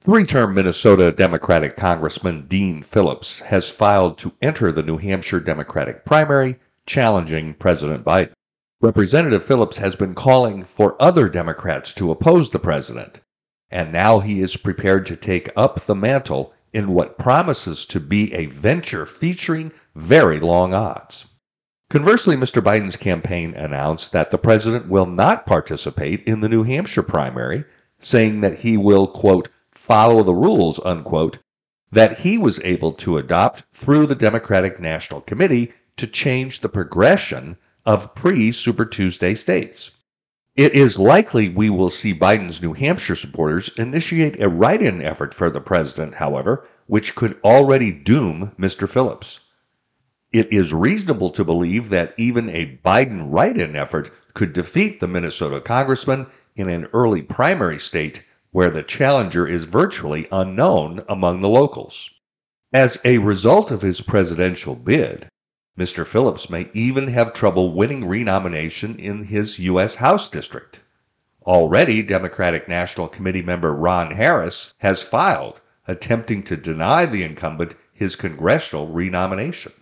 Three-term Minnesota Democratic Congressman Dean Phillips has filed to enter the New Hampshire Democratic primary, challenging President Biden. Representative Phillips has been calling for other Democrats to oppose the president, and now he is prepared to take up the mantle in what promises to be a venture featuring very long odds. Conversely, Mr. Biden's campaign announced that the president will not participate in the New Hampshire primary, saying that he will, quote, follow the rules, unquote, that he was able to adopt through the Democratic National Committee to change the progression of pre-Super Tuesday states. It is likely we will see Biden's New Hampshire supporters initiate a write-in effort for the president, however, which could already doom Mr. Phillips. It is reasonable to believe that even a Biden write-in effort could defeat the Minnesota congressman in an early primary state where the challenger is virtually unknown among the locals. As a result of his presidential bid, Mr. Phillips may even have trouble winning renomination in his U.S. House district. Already, Democratic National Committee member Ron Harris has filed, attempting to deny the incumbent his congressional renomination.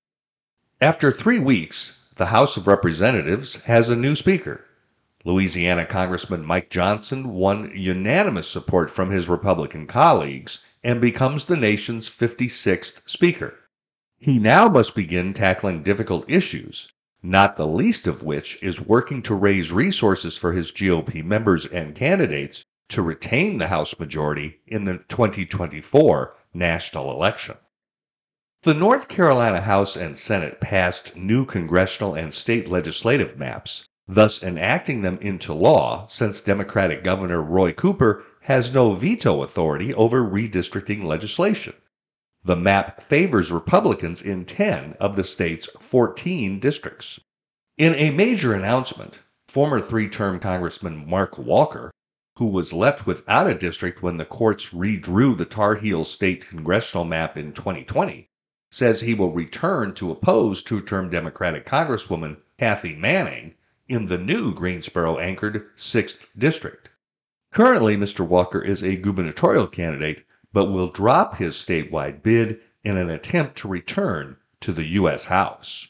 After 3 weeks, the House of Representatives has a new speaker. Louisiana Congressman Mike Johnson won unanimous support from his Republican colleagues and becomes the nation's 56th speaker. He now must begin tackling difficult issues, not the least of which is working to raise resources for his GOP members and candidates to retain the House majority in the 2024 national election. The North Carolina House and Senate passed new congressional and state legislative maps, thus enacting them into law since Democratic Governor Roy Cooper has no veto authority over redistricting legislation. The map favors Republicans in 10 of the state's 14 districts. In a major announcement, former three-term Congressman Mark Walker, who was left without a district when the courts redrew the Tar Heel state congressional map in 2020, says he will return to oppose two-term Democratic Congresswoman Kathy Manning in the new Greensboro-anchored 6th District. Currently, Mr. Walker is a gubernatorial candidate, but will drop his statewide bid in an attempt to return to the U.S. House.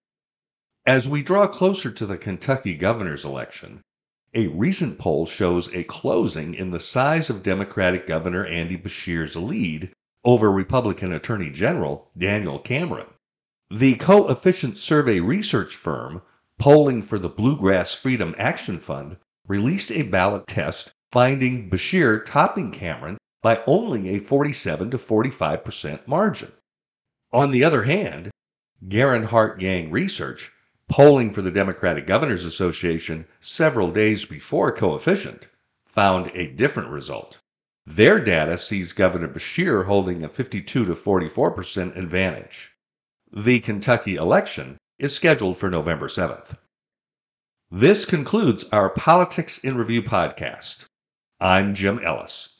As we draw closer to the Kentucky governor's election, a recent poll shows a closing in the size of Democratic Governor Andy Beshear's lead over Republican Attorney General Daniel Cameron. The Coefficient Survey research firm polling for the Bluegrass Freedom Action Fund released a ballot test finding Beshear topping Cameron by only a 47 to 45% margin. On the other hand, Garen Hart Yang Research, polling for the Democratic Governors Association several days before Coefficient, found a different result. Their data sees Governor Beshear holding a 52 to 44% advantage. The Kentucky election is scheduled for November 7th. This concludes our Politics in Review podcast. I'm Jim Ellis.